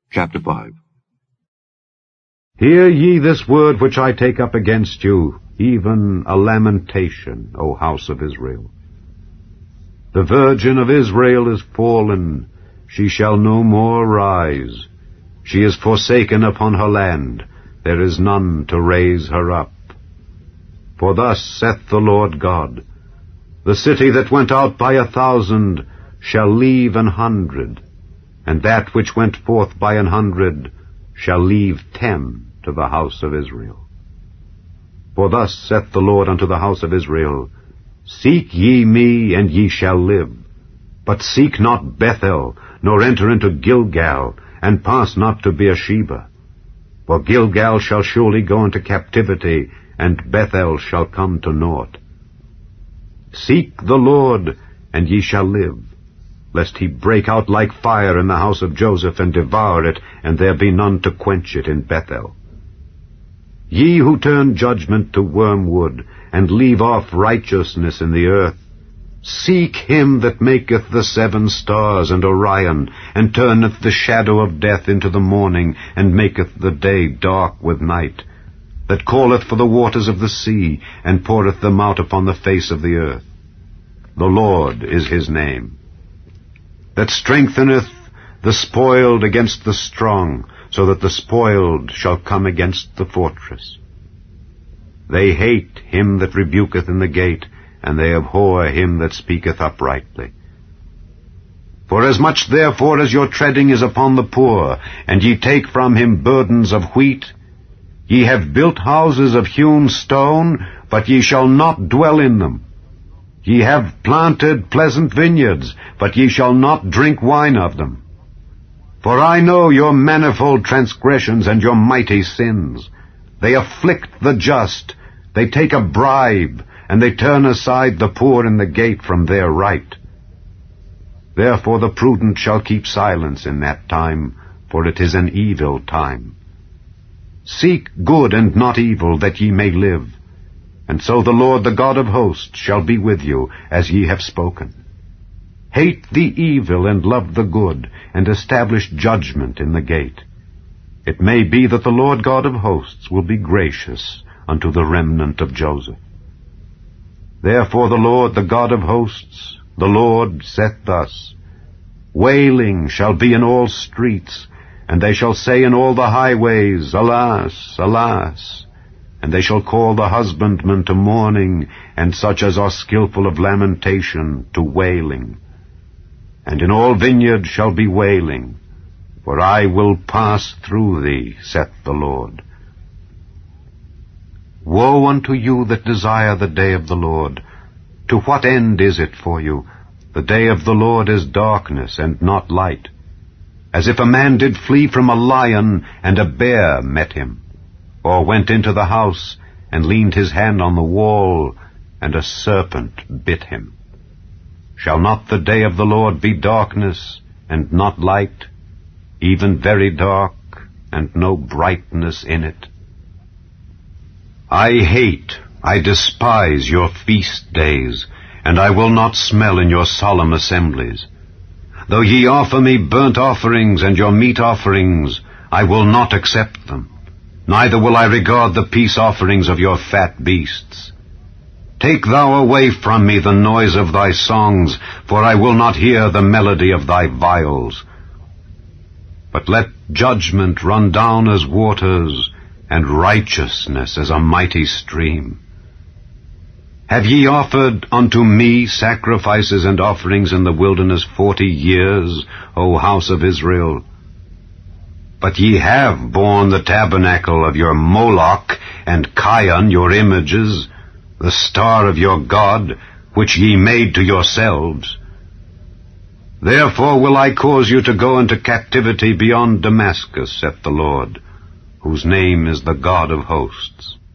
Chapter 5. Hear ye this word which I take up against you, even a lamentation, O house of Israel. The Virgin of Israel is fallen, she shall no more rise. She is forsaken upon her land, there is none to raise her up. For thus saith the Lord God, the city that went out by 1,000 shall leave 100, and that which went forth by 100 shall leave 10 to the house of Israel. For thus saith the Lord unto the house of Israel, Seek ye me, and ye shall live. But seek not Bethel, nor enter into Gilgal, and pass not to Beersheba. For Gilgal shall surely go into captivity, and Bethel shall come to naught. Seek the Lord, and ye shall live, lest he break out like fire in the house of Joseph, and devour it, and there be none to quench it in Bethel. Ye who turn judgment to wormwood, and leave off righteousness in the earth, seek him that maketh the 7 stars and Orion, and turneth the shadow of death into the morning, and maketh the day dark with night, that calleth for the waters of the sea, and poureth them out upon the face of the earth. The Lord is his name. That strengtheneth the spoiled against the strong, so that the spoiled shall come against the fortress. They hate him that rebuketh in the gate, and they abhor him that speaketh uprightly. Forasmuch therefore as your treading is upon the poor, and ye take from him burdens of wheat, ye have built houses of hewn stone, but ye shall not dwell in them. Ye have planted pleasant vineyards, but ye shall not drink wine of them. For I know your manifold transgressions and your mighty sins. They afflict the just, they take a bribe, and they turn aside the poor in the gate from their right. Therefore the prudent shall keep silence in that time, for it is an evil time. Seek good and not evil, that ye may live. And so the Lord, the God of hosts, shall be with you, as ye have spoken. Hate the evil and love the good, and establish judgment in the gate. It may be that the Lord God of hosts will be gracious unto the remnant of Joseph. Therefore the Lord, the God of hosts, the Lord saith thus, Wailing shall be in all streets, and they shall say in all the highways, Alas, alas! And they shall call the husbandmen to mourning, and such as are skillful of lamentation to wailing. And in all vineyards shall be wailing, for I will pass through thee, saith the Lord. Woe unto you that desire the day of the Lord! To what end is it for you? The day of the Lord is darkness, and not light. As if a man did flee from a lion, and a bear met him, or went into the house, and leaned his hand on the wall, and a serpent bit him. Shall not the day of the Lord be darkness, and not light, even very dark, and no brightness in it? I despise your feast days, and I will not smell in your solemn assemblies. Though ye offer me burnt offerings and your meat offerings, I will not accept them, neither will I regard the peace offerings of your fat beasts. Take thou away from me the noise of thy songs, for I will not hear the melody of thy viols. But let judgment run down as waters, and righteousness as a mighty stream. Have ye offered unto me sacrifices and offerings in the wilderness 40 years, O house of Israel? But ye have borne the tabernacle of your Moloch, and Chion your images, the star of your God, which ye made to yourselves. Therefore will I cause you to go into captivity beyond Damascus, saith the Lord, whose name is the God of hosts.